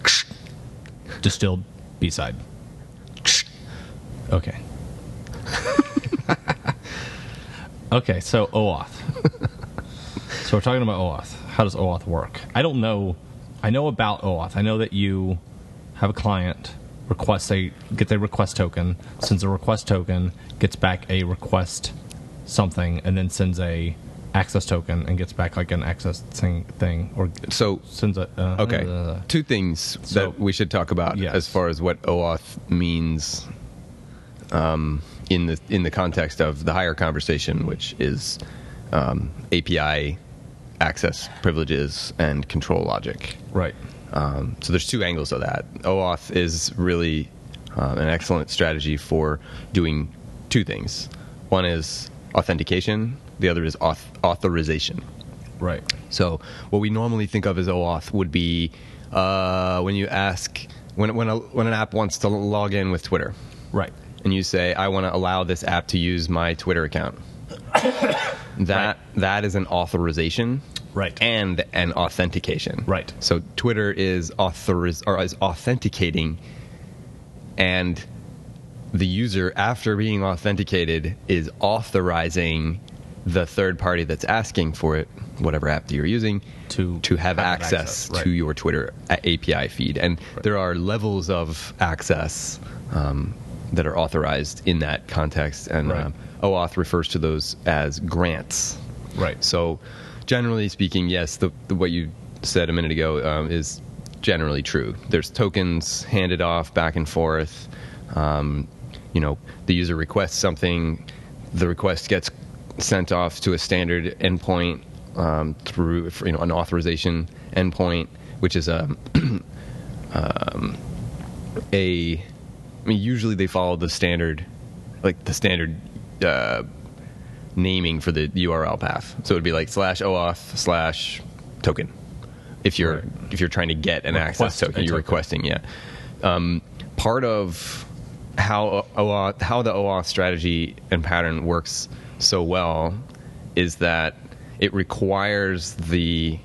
Distilled B-side. Okay. Okay, so OAuth. So we're talking about OAuth. How does OAuth work? I don't know. I know about OAuth. I know that you have a client, get the request token, sends a request token, gets back a request something, and then sends a access token and gets back like an access thing, or so sends a okay. Two things that we should talk about as far as what OAuth means in the context of the higher conversation, which is API access privileges and control logic. Right. So there's two angles of that. OAuth is really an excellent strategy for doing two things. One is authentication. The other is authorization. Right. So what we normally think of as OAuth would be when you ask when an app wants to log in with Twitter. Right. And you say, I want to allow this app to use my Twitter account. That is an authorization. Right. And an authentication. Right. So Twitter is authenticating, and the user, after being authenticated, is authorizing the third party that's asking for it, whatever app that you're using, to have access to your Twitter API feed. And there are levels of access that are authorized in that context, and OAuth refers to those as grants. Right. So generally speaking, yes, what you said a minute ago is generally true. There's tokens handed off back and forth. The user requests something, the request gets sent off to a standard endpoint through an authorization endpoint, which is usually they follow the standard, naming for the URL path. So it would be like /OAuth /token. If you're trying to get an access token, you're requesting, part of how the OAuth strategy and pattern works so well is that it requires the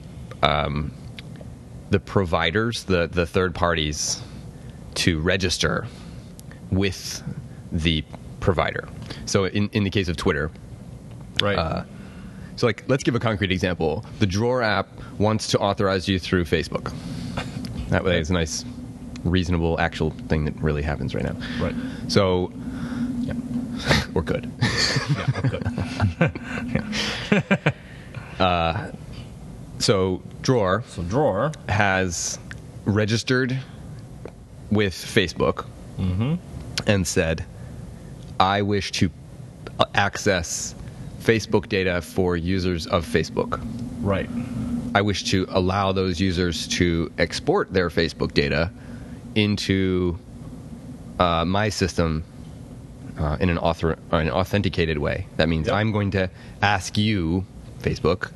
providers, the third parties, to register with the provider. So in the case of Twitter, right. So let's give a concrete example. The Drawer app wants to authorize you through Facebook. That way, it's a nice, reasonable, actual thing that really happens right now. Right. So, we're good. Yeah, we're good. So Drawer has registered with Facebook and said, I wish to access Facebook data for users of Facebook. Right. I wish to allow those users to export their Facebook data into my system in an authenticated way. That means I'm going to ask you, Facebook,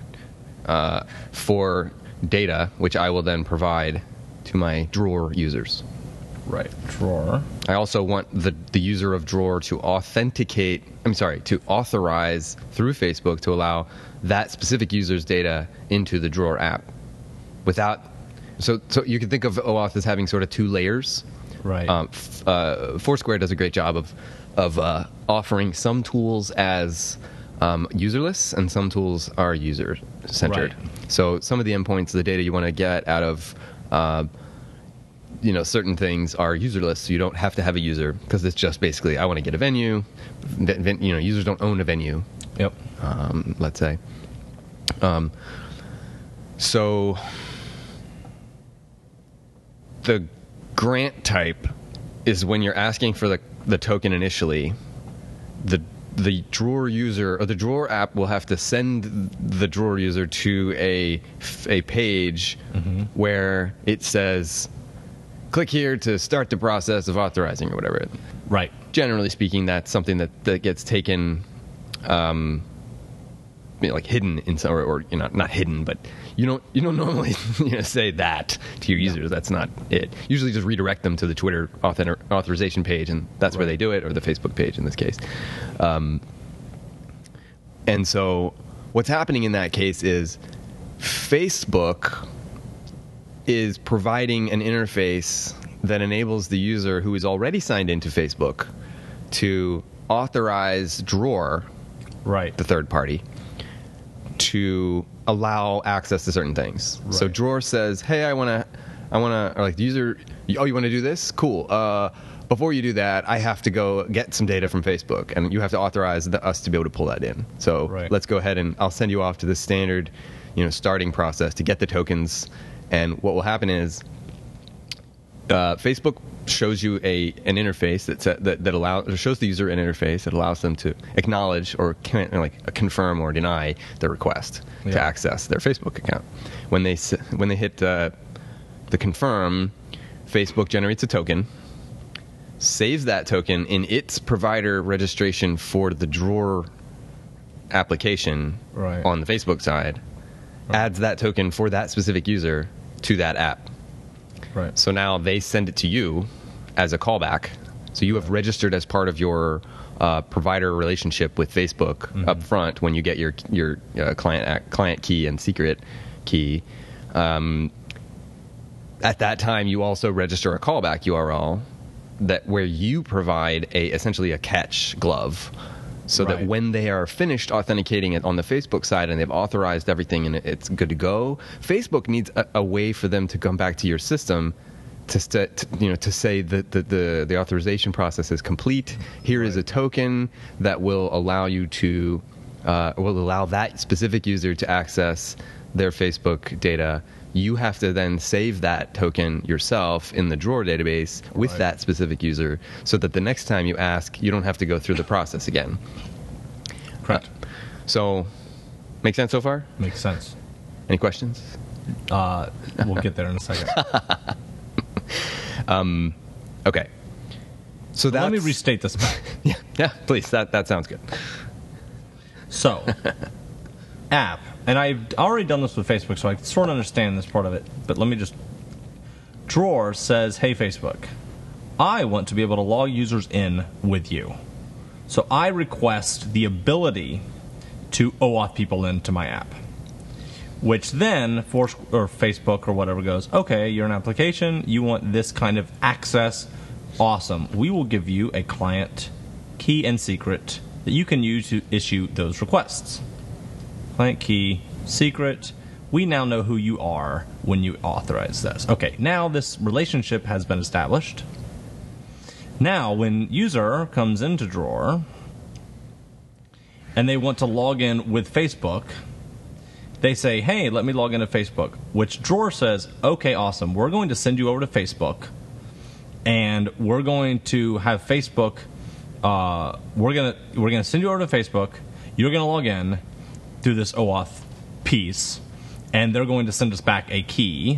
for data, which I will then provide to my Drawer users. Right. Drawer. I also want the user of Drawer to to authorize through Facebook to allow that specific user's data into the Drawer app. So you can think of OAuth as having sort of two layers. Right. Foursquare does a great job of offering some tools as userless, and some tools are user-centered. Right. So some of the endpoints, the data you want to get out of certain things are userless, so you don't have to have a user, because it's just basically, I want to get a venue. Users don't own a venue. Yep. Let's say. So the grant type is when you're asking for the token initially, the Drawer user, or the Drawer app, will have to send the Drawer user to a page where it says, click here to start the process of authorizing, or whatever. Right. Generally speaking, that's something that gets taken, hidden in some, or not hidden, but you don't normally say that to your users. That's not it. Usually, just redirect them to the Twitter authorization page, and that's where they do it, or the Facebook page in this case. And so, what's happening in that case is Facebook is providing an interface that enables the user who is already signed into Facebook to authorize Drawer, right, the third party, to allow access to certain things. Right. So Drawer says, "Hey, I want to," or like the user, "Oh, you want to do this? Cool. Before you do that, I have to go get some data from Facebook, and you have to authorize us to be able to pull that in. So let's go ahead and I'll send you off to the standard, starting process to get the tokens. And what will happen is Facebook shows you an interface that shows the user an interface that allows them to acknowledge or confirm or deny their request to access their Facebook account. When they hit the confirm, Facebook generates a token, saves that token in its provider registration for the Drawer application on the Facebook side, adds that token for that specific user to that app. Right. So now they send it to you as a callback. So you have registered as part of your provider relationship with Facebook up front when you get your client key and secret key. At that time, you also register a callback URL where you provide essentially a catch glove, so that when they are finished authenticating it on the Facebook side and they've authorized everything and it's good to go, Facebook needs a way for them to come back to your system to say that the authorization process is complete. Here is a token that will allow you to will allow that specific user to access their Facebook data. You have to then save that token yourself in the Drawer database with that specific user, so that the next time you ask, you don't have to go through the process again. Correct. So, make sense so far? Makes sense. Any questions? We'll get there in a second. Okay. So let me restate this back. Yeah, please. That sounds good. So, app. And I've already done this with Facebook, so I sort of understand this part of it. But let me just... Drawer says, "Hey, Facebook, I want to be able to log users in with you. So I request the ability to OAuth people into my app." Which then, Facebook or whatever goes, "Okay, you're an application. You want this kind of access. Awesome. We will give you a client key and secret that you can use to issue those requests. Client key, secret. We now know who you are when you authorize this." Okay, now this relationship has been established. Now, when user comes into Drawer and they want to log in with Facebook, they say, "Hey, let me log into Facebook," which Drawer says, "Okay, awesome. We're going to send you over to Facebook, and we're going to have Facebook. We're gonna send you over to Facebook. You're gonna log in through this OAuth piece, and they're going to send us back a key,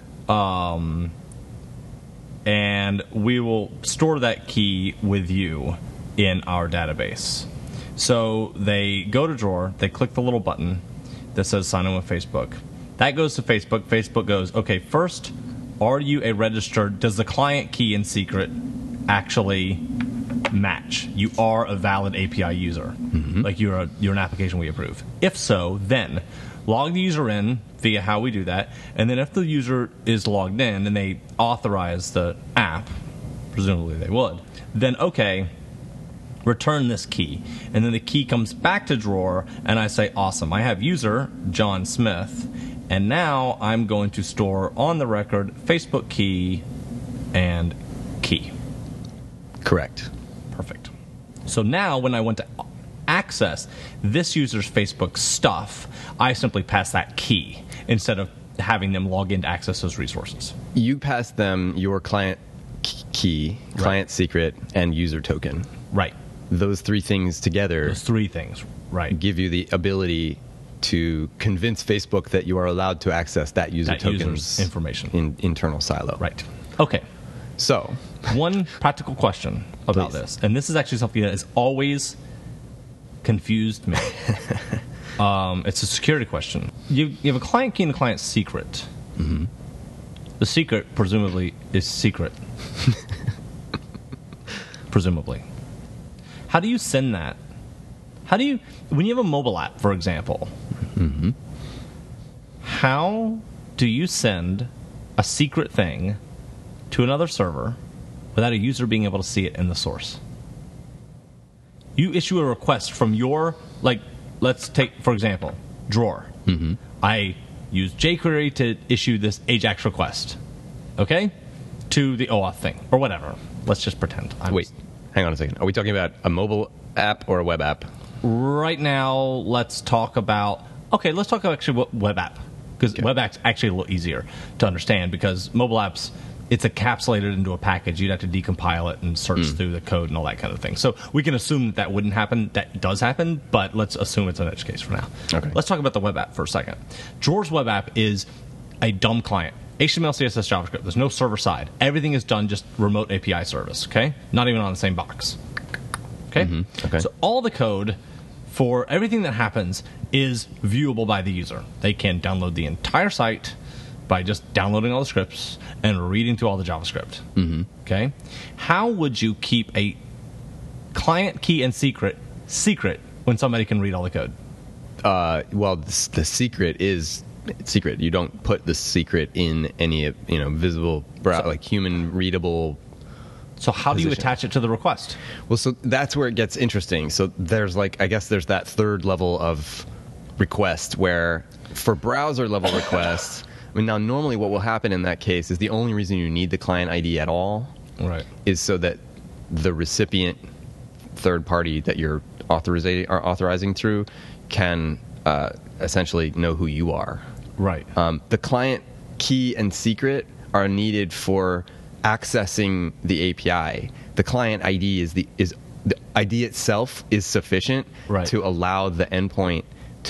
and we will store that key with you in our database." So they go to Drawer, they click the little button that says sign in with Facebook. That goes to Facebook. Facebook goes, "Okay, first, are you a registered, does the client key and secret actually match? You are a valid API user. Like you're an application we approve. If so, then log the user in via how we do that, and then if the user is logged in and they authorize the app, presumably they would, then okay, return this key." And then the key comes back to Drawer, and I say, "Awesome, I have user John Smith, and now I'm going to store on the record Facebook key and key." Correct. Perfect. So now when I want to access this user's Facebook stuff, I simply pass that key instead of having them log in to access those resources. You pass them your client key, client secret, and user token. Right. Those three things together. Those three things, right. Give you the ability to convince Facebook that you are allowed to access that user token's information in internal silo. Right. Okay. So, one practical question about this, and this is actually something that has always confused me. It's a security question. You have a client key and a client secret. The secret, presumably, is secret. Presumably. How do you send that? How do you, when you have a mobile app, for example, how do you send a secret thing to another server without a user being able to see it in the source. You issue a request from your, like, let's take, for example, drawer. Mm-hmm. I use jQuery to issue this AJAX request, okay, to the OAuth thing, or whatever. Let's just pretend. Wait, hang on a second. Are we talking about a mobile app or a web app? Right now, let's talk about actually web app, because web app's actually a little easier to understand, because mobile apps, it's encapsulated into a package. You'd have to decompile it and search through the code and all that kind of thing. So we can assume that wouldn't happen. That does happen, but let's assume it's an edge case for now. Okay. Let's talk about the web app for a second. Drawer's web app is a dumb client. HTML, CSS, JavaScript. There's no server side. Everything is done just remote API service, okay? Not even on the same box. Okay? Mm-hmm. Okay. So all the code for everything that happens is viewable by the user. They can download the entire site by just downloading all the scripts and reading through all the JavaScript. Mm-hmm. Okay? How would you keep a client key and secret when somebody can read all the code? Well, the secret is secret. You don't put the secret in any visible, like human readable. So how do you attach it to the request? Well, so that's where it gets interesting. So there's there's that third level of request where for browser level requests, I mean, now normally what will happen in that case is the only reason you need the client ID at all is so that the recipient third party that you're authorizing through can essentially know who you are. Right. The client key and secret are needed for accessing the API. The client ID is the ID itself is sufficient to allow the endpoint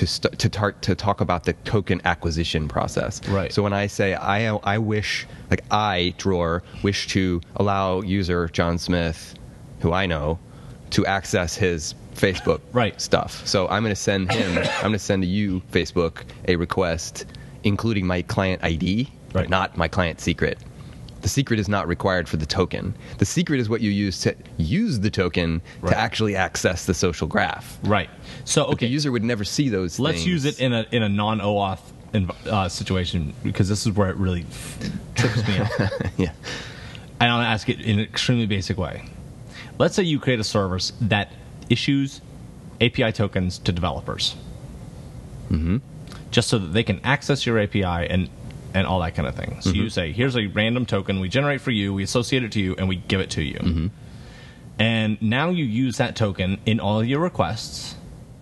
to talk about the token acquisition process. Right. So when I say I wish, like I, Drawer, wish to allow user John Smith, who I know, to access his Facebook stuff. So I'm going to send to you, Facebook, a request including my client ID, but not my client secret. The secret is not required for the token. The secret is what you use to use the token to actually access the social graph. Right. So, but the user would never see those Let's things. use it in a non-OAuth situation, because this is where it really trips me up. Yeah. And I'll ask it in an extremely basic way. Let's say you create a service that issues API tokens to developers. Mm-hmm. Just so that they can access your API and all that kind of thing. So you say, here's a random token we generate for you, we associate it to you, and we give it to you. Mm-hmm. And now you use that token in all of your requests.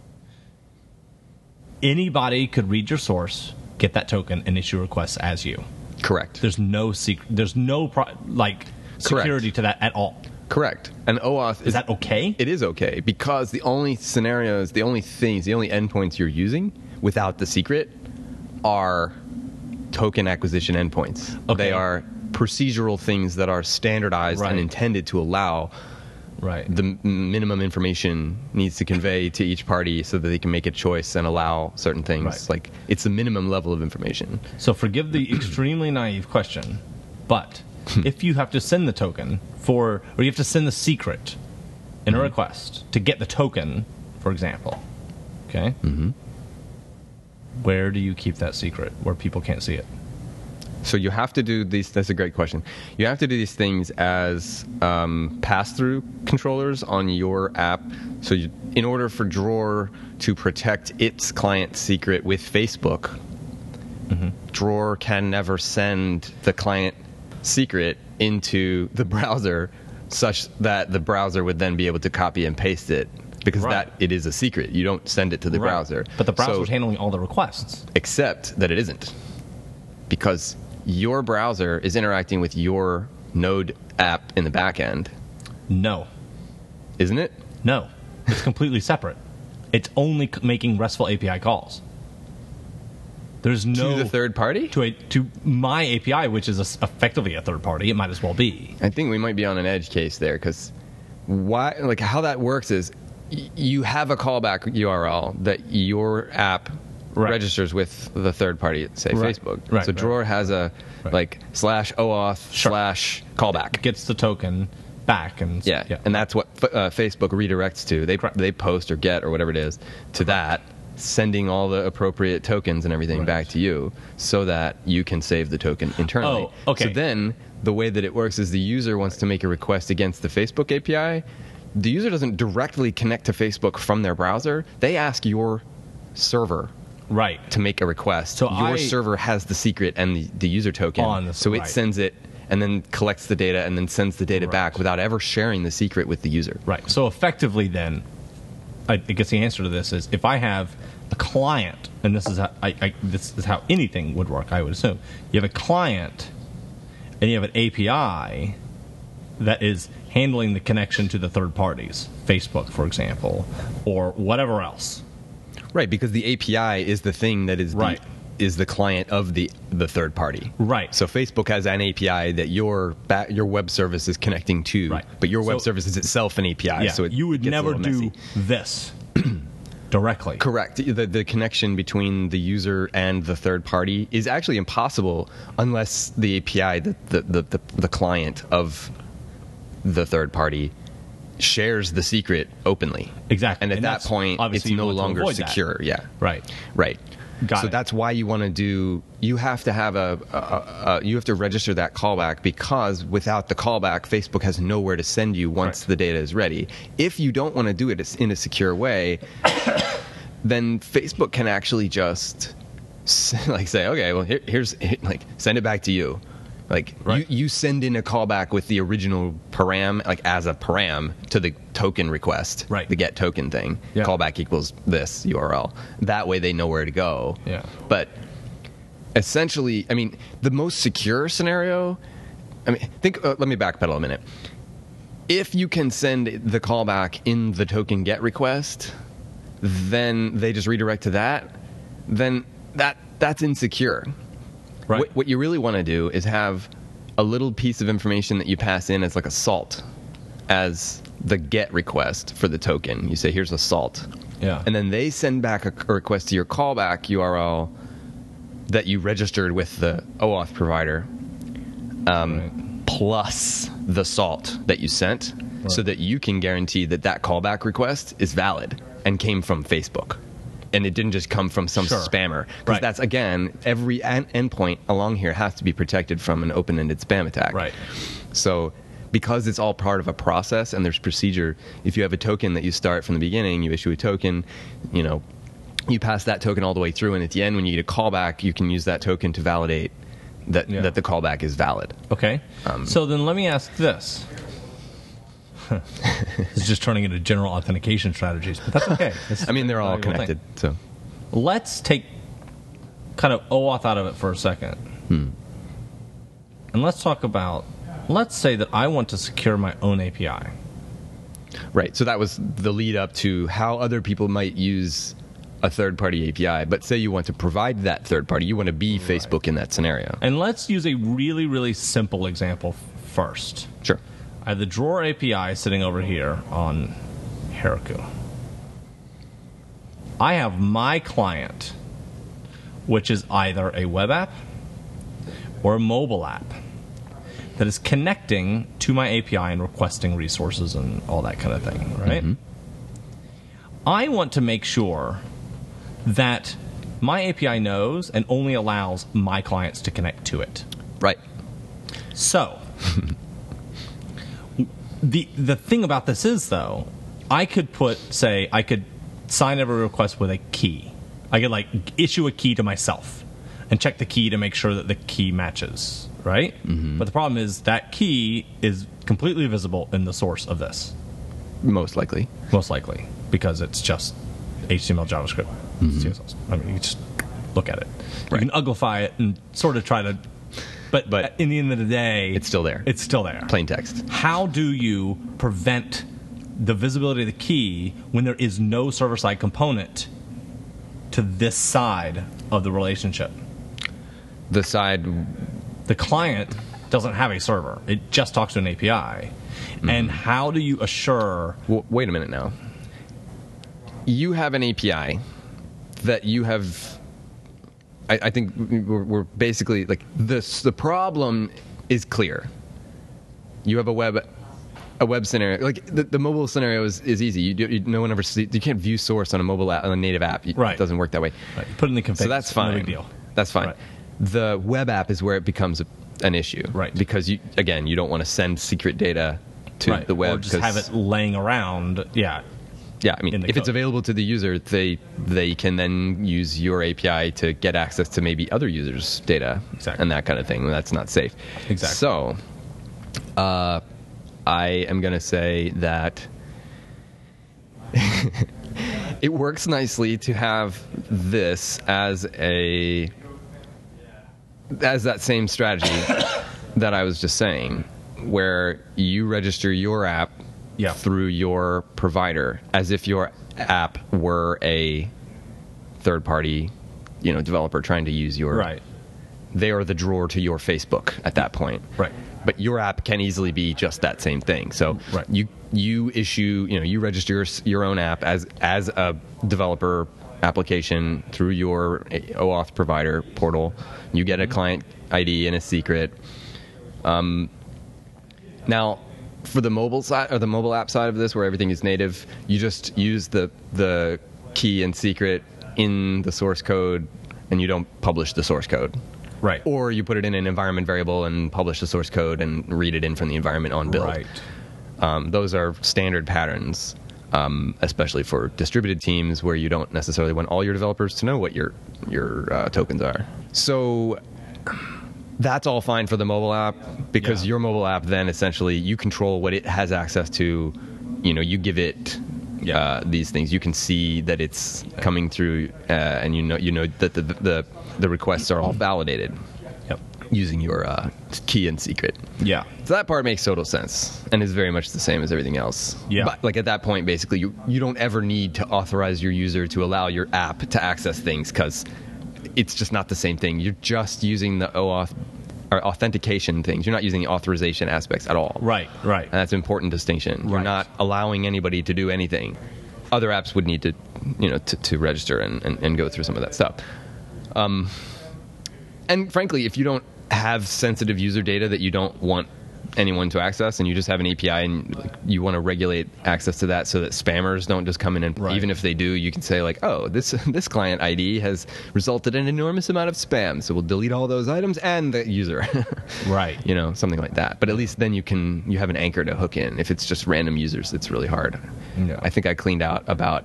Anybody could read your source, get that token, and issue requests as you. Correct. There's no secret. There's no security to that at all. Correct. And OAuth is that okay? It is okay, because the only scenarios, the only things, the only endpoints you're using without the secret are token acquisition endpoints. Okay. They are procedural things that are standardized and intended to allow the minimum information needs to convey to each party so that they can make a choice and allow certain things. Like, it's the minimum level of information. So forgive the extremely naive question, but if you have to send the token or you have to send the secret in a request to get the token, for example, okay? Mm-hmm. Where do you keep that secret where people can't see it? So you have to do these. That's a great question. You have to do these things as pass-through controllers on your app. So in order for Drawer to protect its client secret with Facebook, Drawer can never send the client secret into the browser such that the browser would then be able to copy and paste it. Because it is a secret. You don't send it to the browser. But the browser's handling all the requests. Except that it isn't. Because your browser is interacting with your Node app in the back end. No. Isn't it? No. It's completely separate. It's only making RESTful API calls. There's no... To the third party? To my API, which is effectively a third party. It might as well be. I think we might be on an edge case there, because how that works is... You have a callback URL that your app registers with the third party, say Facebook. So Drawer has a /OAuth /callback. Gets the token back. And and that's what Facebook redirects to. They post or get or whatever it is to that sending all the appropriate tokens and everything back to you so that you can save the token internally. Oh, okay. So then the way that it works is the user wants to make a request against the Facebook API. The user doesn't directly connect to Facebook from their browser. They ask your server to make a request. So your server has the secret and the user token. So it sends it and then collects the data and then sends the data back without ever sharing the secret with the user. Right. So effectively then, I guess the answer to this is if I have a client, and this is how, this is how anything would work, I would assume. You have a client and you have an API that is handling the connection to the third parties, Facebook, for example, or whatever else. Right, because the API is the thing that is is the client of the third party. Right. So Facebook has an API that your web service is connecting to, but your web service is itself an API. Yeah, so you would never do this directly. Correct. The connection between the user and the third party is actually impossible unless the API, the client of the third party, shares the secret openly. Exactly. And at that point, it's no longer secure. That. Yeah. Right. So that's why you want to do. You have to have you have to register that callback, because without the callback, Facebook has nowhere to send you once the data is ready. If you don't want to do it in a secure way, then Facebook can actually just say, okay, well here's send it back to you. You send in a callback with the original param, as a param to the token request, the get token thing. Yeah. Callback equals this URL. That way they know where to go. Yeah. But essentially, the most secure scenario, let me backpedal a minute. If you can send the callback in the token get request, then they just redirect to that, then that's insecure. Right. What you really want to do is have a little piece of information that you pass in as a salt, as the get request for the token. You say, here's a salt. Yeah. And then they send back a request to your callback URL that you registered with the OAuth provider, plus the salt that you sent, so that you can guarantee that callback request is valid and came from Facebook. And it didn't just come from some spammer. Because that's, again, every endpoint along here has to be protected from an open-ended spam attack. Right. So because it's all part of a process and there's procedure, if you have a token that you start from the beginning, you issue a token, you pass that token all the way through, and at the end when you get a callback, you can use that token to validate that the callback is valid. Okay. So then let me ask this. It's just turning into general authentication strategies, but that's okay. They're all connected. So let's take kind of OAuth out of it for a second. And let's talk about, let's say that I want to secure my own API. Right. So that was the lead up to how other people might use a third-party API. But say you want to provide that third party. You want to be Facebook in that scenario. And let's use a really, really simple example first. Sure. I have the Drawer API sitting over here on Heroku. I have my client, which is either a web app or a mobile app, that is connecting to my API and requesting resources and all that kind of thing, right? Mm-hmm. I want to make sure that my API knows and only allows my clients to connect to it. Right. So the thing about this is, though, I could I could sign every request with a key. I could issue a key to myself and check the key to make sure that the key matches, right? Mm-hmm. But the problem is that key is completely visible in the source of this. Most likely, because it's just HTML, JavaScript, CSS. You just look at it. You can uglify it and sort of try to. But in the end of the day, it's still there. Plain text. How do you prevent the visibility of the key when there is no server-side component to this side of the relationship? The client doesn't have a server. It just talks to an API. Mm-hmm. And how do you assure... Well, wait a minute now. You have an API that you have... I think we're basically this. The problem is clear. You have a web a web scenario, like the mobile scenario is easy. No one ever you can't view source on a mobile app, on a native app. Right. It doesn't work that way. Right. You put in the config. So that's fine. No big deal. That's fine. Right. The web app is where it becomes an issue. Right. Because you don't want to send secret data to the web. Or just have it laying around. Yeah. Yeah, I mean, if it's available to the user, they can then use your API to get access to maybe other users' data and that kind of thing. That's not safe. Exactly. So, I am going to say that it works nicely to have this as that same strategy that I was just saying, where you register your app through your provider as if your app were a third-party, developer trying to use your. Right. They are the drawer to your Facebook at that point. Right. But your app can easily be just that same thing. So you issue, you register your own app as a developer application through your OAuth provider portal. You get a client ID and a secret. Now, for the mobile side or the mobile app side of this, where everything is native, you just use the key and secret in the source code, and you don't publish the source code. Right. Or you put it in an environment variable and publish the source code and read it in from the environment on build. Right. Those are standard patterns, especially for distributed teams where you don't necessarily want all your developers to know what your tokens are. So that's all fine for the mobile app, because your mobile app then essentially you control what it has access to. You give it these things. You can see that it's coming through, and you know that the requests are all validated using your key and secret. Yeah. So that part makes total sense and is very much the same as everything else. Yeah. But like at that point, basically, you don't ever need to authorize your user to allow your app to access things, because it's just not the same thing. You're just using the OAuth or authentication things. You're not using the authorization aspects at all. Right. And that's an important distinction. You're not allowing anybody to do anything. Other apps would need to, to register and go through some of that stuff. And frankly, if you don't have sensitive user data that you don't want anyone to access, and you just have an API and you want to regulate access to that so that spammers don't just come in, and even if they do, you can say like, oh, this client ID has resulted in an enormous amount of spam, so we'll delete all those items and the user. Right. Something like that. But at least then you have an anchor to hook in. If it's just random users, it's really hard. Yeah. I think I cleaned out about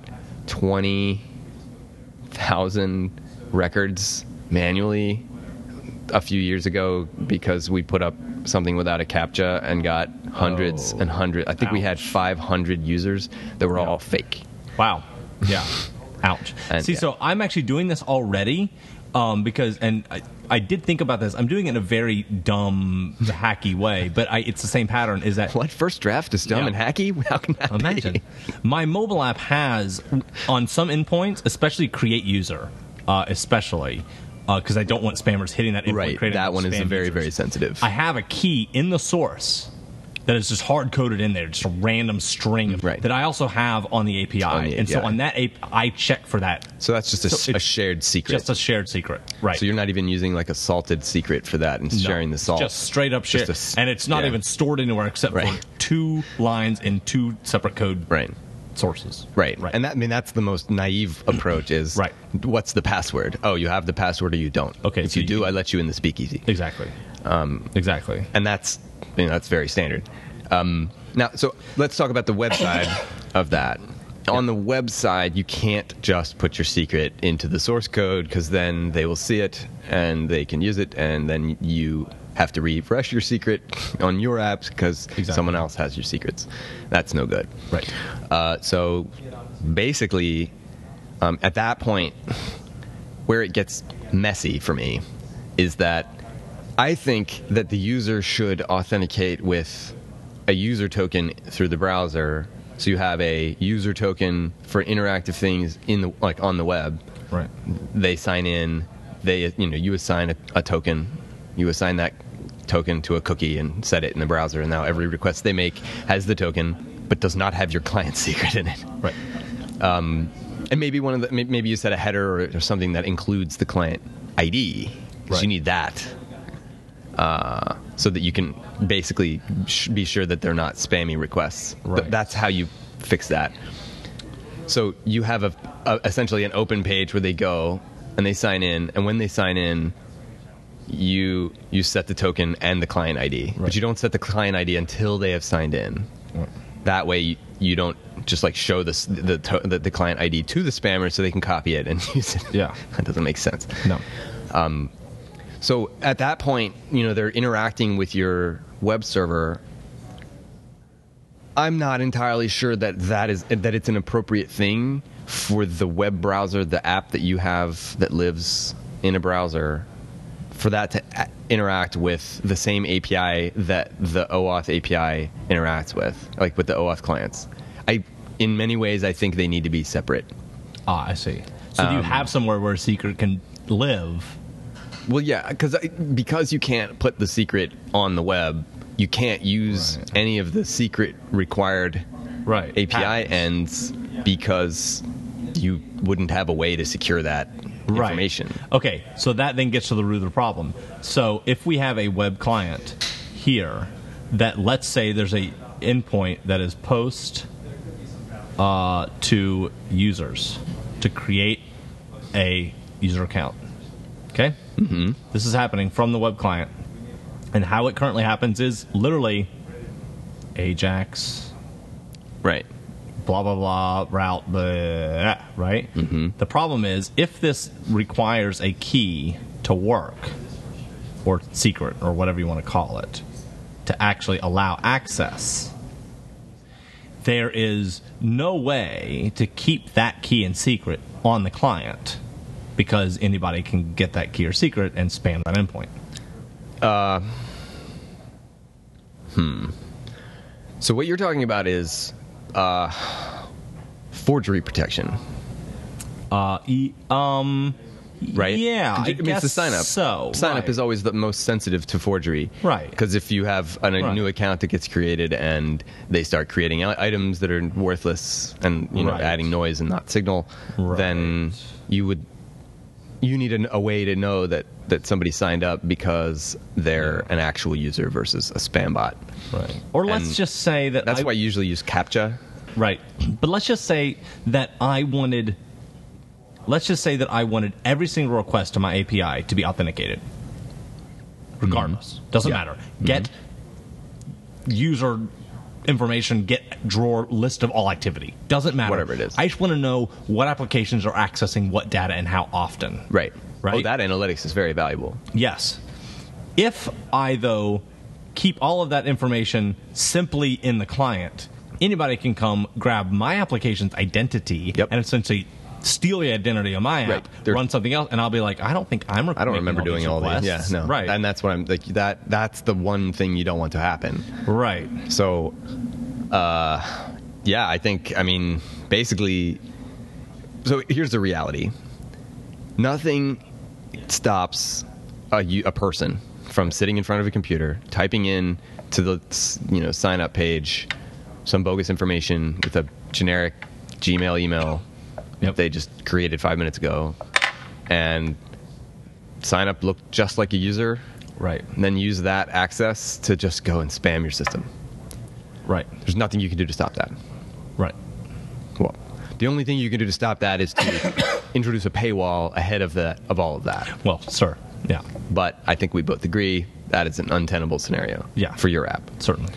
20,000 records manually a few years ago because we put up something without a CAPTCHA and got hundreds and hundreds. I think we had 500 users that were all fake. Wow. Yeah. Ouch. And, so I'm actually doing this already because, and I did think about this. I'm doing it in a very dumb, hacky way, but it's the same pattern. Is that what? First draft is dumb and hacky? How can that be? My mobile app has, on some endpoints, especially create user, especially. Because I don't want spammers hitting that endpoint. Right, that one is very, very sensitive. I have a key in the source that is just hard-coded in there, just a random string that I also have on the API. And so on that API, I check for that. So that's just a shared secret. Just a shared secret, right. So you're not even using like a salted secret for that and sharing the salt. Just straight up shared. And it's not even stored anywhere except for 2 lines in 2 separate code sources. Right. And that's the most naive approach is what's the password? Oh, you have the password or you don't. Okay. If you do, I let you in the speakeasy. Exactly. Exactly. And that's very standard. Now, so let's talk about the web side of that. On the web side, you can't just put your secret into the source code, because then they will see it and they can use it, and then you have to refresh your secret on your apps because someone else has your secrets. That's no good. Right. So basically, at that point, where it gets messy for me is that I think that the user should authenticate with a user token through the browser. So you have a user token for interactive things on the web. Right. They sign in. You assign a token. You assign that token to a cookie and set it in the browser, and now every request they make has the token but does not have your client secret in it. Right. And maybe maybe you set a header or something that includes the client ID, because you need that. so that you can basically be sure that they're not spammy requests. Right. That's how you fix that. So you have essentially an open page where they go and they sign in, and when they sign in, you set the token and the client ID, but you don't set the client ID until they have signed in. Right. That way you don't just like show the client ID to the spammer so they can copy it and use it. Yeah. That doesn't make sense. No. So at that point, they're interacting with your web server. I'm not entirely sure that it's an appropriate thing for the web browser, the app that you have that lives in a browser, for that to interact with the same API that the OAuth API interacts with, like with the OAuth clients. In many ways, I think they need to be separate. I see. So do you have somewhere where a secret can live? Well, yeah, because you can't put the secret on the web, you can't use any of the secret required API ends, because you wouldn't have a way to secure that information. Okay, so that then gets to the root of the problem. So if we have a web client here that, let's say there's a endpoint that is post to users to create a user account. Okay? Mm-hmm. This is happening from the web client. And how it currently happens is literally Ajax, right, blah, blah, blah, route, blah, right? Mm-hmm. The problem is, if this requires a key to work, or secret, or whatever you want to call it, to actually allow access, there is no way to keep that key and secret on the client, because anybody can get that key or secret and spam that endpoint. So what you're talking about is forgery protection. Right? Yeah, I mean, guess it's the sign-up. so. Sign-up is always the most sensitive to forgery. Right. Because if you have a new account that gets created and they start creating items that are worthless and adding noise and not signal, then you need a way to know that somebody signed up because they're an actual user versus a spam bot. Right. Or let's just say that that's why I usually use CAPTCHA. Right. But let's just say that I wanted every single request to my API to be authenticated. Regardless. Doesn't matter. Get user information, get drawer, list of all activity. Doesn't matter. Whatever it is. I just want to know what applications are accessing what data and how often. Right. Right? Oh, that analytics is very valuable. Yes. If I, though, keep all of that information simply in the client, anybody can come grab my application's identity and essentially steal the identity of my app, run something else, and I'll be like, I don't remember doing all these. Yeah, no. Right. And that's what I'm like. That's the one thing you don't want to happen. Right. So, I think, basically, so here's the reality. Nothing stops a person from sitting in front of a computer, typing in to the sign up page some bogus information with a generic Gmail email they just created 5 minutes ago, and sign up, look just like a user, right? And then use that access to just go and spam your system. Right. There's nothing you can do to stop that. Right. Well, the only thing you can do to stop that is to introduce a paywall ahead of all of that. Well, sir, yeah. But I think we both agree that is an untenable scenario for your app. Certainly.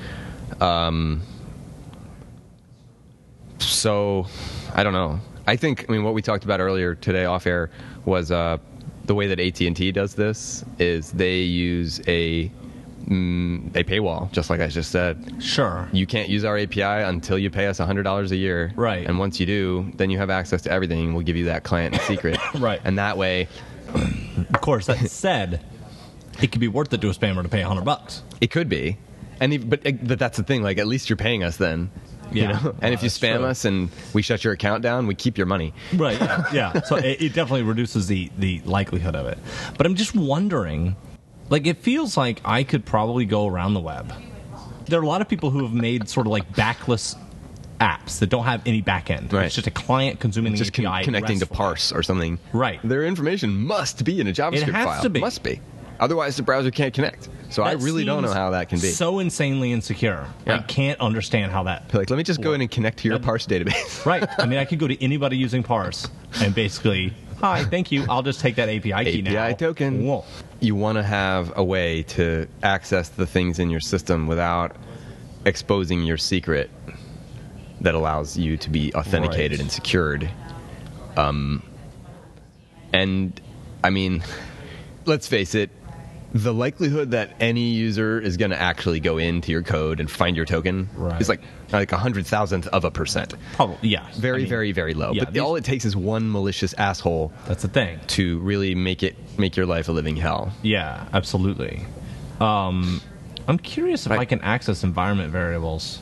So, I don't know. I think, what we talked about earlier today off air was the way that AT&T does this is they use a paywall, just like I just said. Sure. You can't use our API until you pay us $100 a year. Right. And once you do, then you have access to everything. We'll give you that client in secret. Right. And that way... Of course, that said, it could be worth it to a spammer to pay $100. It could be. But that's the thing. Like, at least you're paying us then. Yeah. And if you spam us and we shut your account down, we keep your money. Right. Yeah. So it definitely reduces the likelihood of it. But I'm just wondering, like, it feels like I could probably go around the web. There are a lot of people who have made sort of like backless apps that don't have any back end. Right. It's just a client consuming the API. Connecting to RESTful. parse or something. Right. Their information must be in a JavaScript file. It has to be. Must be. Otherwise, the browser can't connect. So I really don't know how that can be. So insanely insecure. Yeah. I can't understand how that. Like, let me just go in and connect to your parse database. Right. I mean, I could go to anybody using parse and basically, hi, thank you. I'll just take that API key now. API token. Whoa. You want to have a way to access the things in your system without exposing your secret that allows you to be authenticated and secured. And, I mean, let's face it, the likelihood that any user is going to actually go into your code and find your token is like 100,000th of a percent. Probably, yeah. Very, very, very low. Yeah, but all it takes is one malicious asshole. That's the thing. To really make your life a living hell. Yeah, absolutely. I'm curious if I can access environment variables.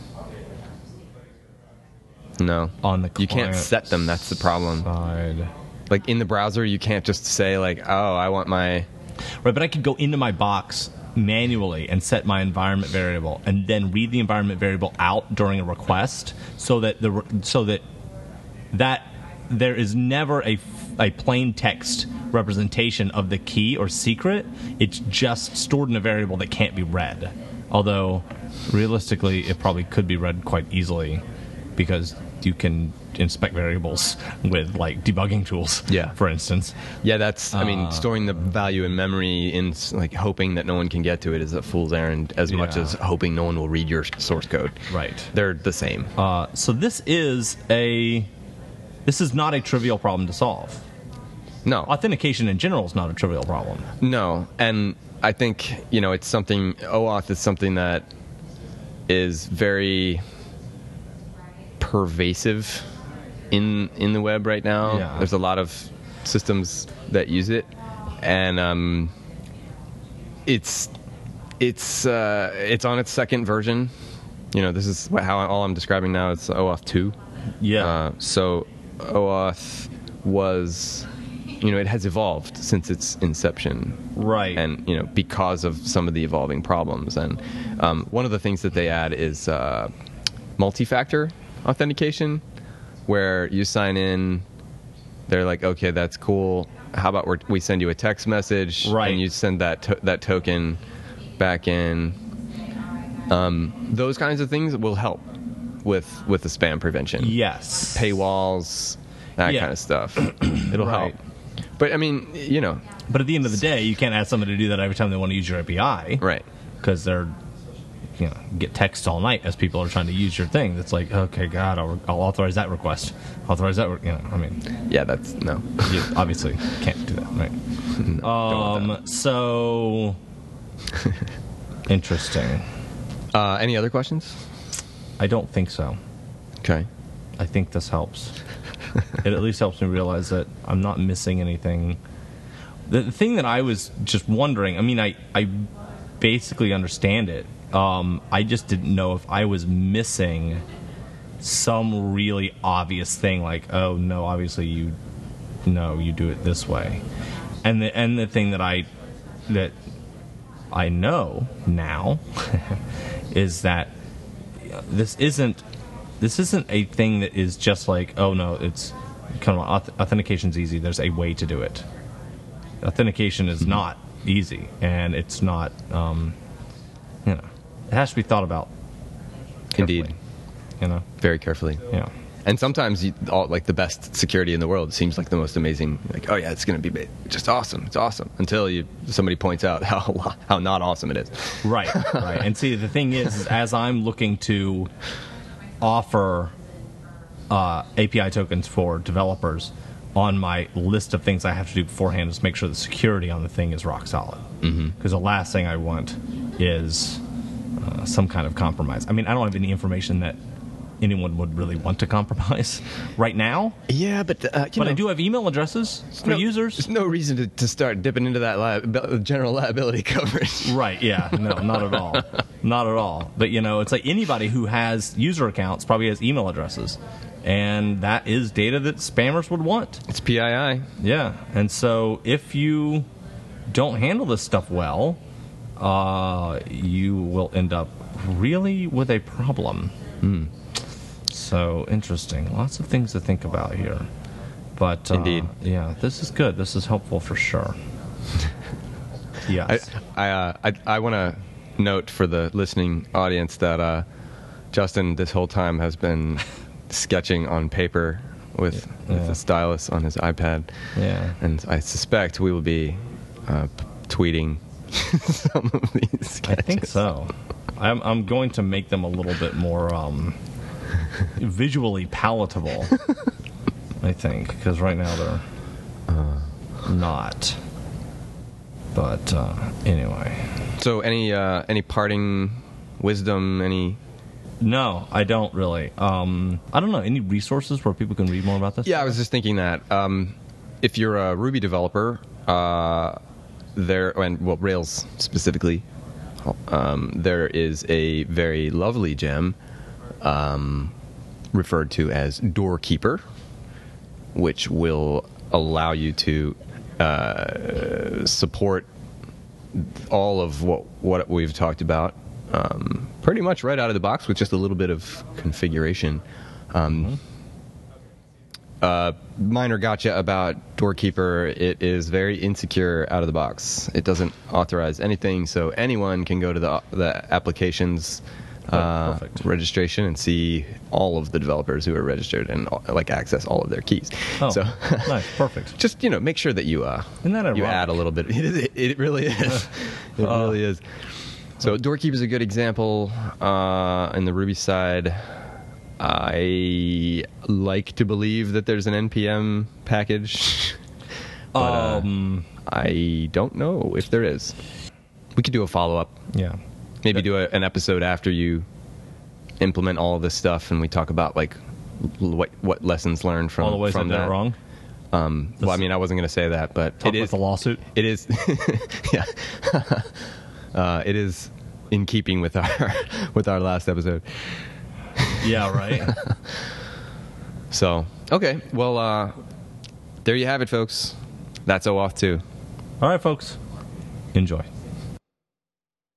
No. On the you can't set them. That's the problem. Side. Like in the browser, you can't just say like, oh, I want my... Right, but I could go into my box manually and set my environment variable, and then read the environment variable out during a request, so that there is never a plain text representation of the key or secret. It's just stored in a variable that can't be read. Although, realistically, it probably could be read quite easily, because you can inspect variables with like debugging tools, for instance. Yeah, that's, I mean, storing the value in memory in like hoping that no one can get to it is a fool's errand as much as hoping no one will read your source code. Right. They're the same. So this is not a trivial problem to solve. No. Authentication in general is not a trivial problem. No. And I think, it's something, OAuth is something that is very pervasive in the web right now. Yeah. There's a lot of systems that use it, and it's on its second version. This is how all I'm describing now. It's OAuth 2. Yeah. So OAuth was, it has evolved since its inception. Right. And because of some of the evolving problems, and one of the things that they add is multi-factor authentication, where you sign in, they're like, okay, that's cool. How about we send you a text message, and you send that token back in. Those kinds of things will help with the spam prevention. Yes. Paywalls, that kind of stuff. It'll help. But I mean, But at the end of the day, you can't ask somebody to do that every time they want to use your API, right? Because they're get text all night as people are trying to use your thing. That's like, okay, God, I'll authorize that request. Authorize that. I mean, yeah, that's no. You obviously can't do that, right? No, so interesting. Any other questions? I don't think so. Okay. I think this helps. It at least helps me realize that I'm not missing anything. The thing that I was just wondering, I mean, I basically understand it. I just didn't know if I was missing some really obvious thing, like, oh no, obviously you do it this way, and the thing that I know now is that this isn't a thing that is just like, oh no, it's kind of authentication's easy. There's a way to do it. Authentication is not easy, and it's not. It has to be thought about carefully. Indeed. Very carefully. Yeah. And sometimes, like the best security in the world seems like the most amazing. Like, oh yeah, it's going to be just awesome. It's awesome until somebody points out how not awesome it is. Right. Right. And see, the thing is as I'm looking to offer API tokens for developers, on my list of things I have to do beforehand is make sure the security on the thing is rock solid. Because the last thing I want is some kind of compromise. I mean, I don't have any information that anyone would really want to compromise right now. Yeah, but I do have email addresses for users. There's no reason to start dipping into that general liability coverage. Right, yeah. No, not at all. Not at all. But, it's like anybody who has user accounts probably has email addresses. And that is data that spammers would want. It's PII. Yeah. And so if you don't handle this stuff well, you will end up really with a problem. So interesting. Lots of things to think about here. But indeed. Yeah, this is good. This is helpful for sure. Yes. I want to note for the listening audience that Justin this whole time has been sketching on paper with a stylus on his iPad. Yeah. And I suspect we will be tweeting some of these sketches. I think so. I'm going to make them a little bit more visually palatable, I think, because right now they're not. But anyway. So any parting wisdom, any... No, I don't really. I don't know. Any resources where people can read more about this? Yeah, I was just thinking that if you're a Ruby developer, Rails specifically, there is a very lovely gem referred to as Doorkeeper, which will allow you to support all of what we've talked about pretty much right out of the box with just a little bit of configuration. Minor gotcha about Doorkeeper: it is very insecure out of the box. It doesn't authorize anything, so anyone can go to the applications registration and see all of the developers who are registered and access all of their keys. Oh, so nice, perfect. Just make sure that you add a little bit. It really is. It really is. So Doorkeeper is a good example in the Ruby side. I like to believe that there's an NPM package, but I don't know if there is. We could do a follow-up. Yeah. Maybe do an episode after you implement all of this stuff, and we talk about what lessons learned from all the ways from that wrong. Well, I mean, I wasn't going to say that, but it is a lawsuit. It is, yeah. It is in keeping with our last episode. Yeah, right. So, okay, well, there you have it, folks. That's OAuth 2. All right, folks. Enjoy.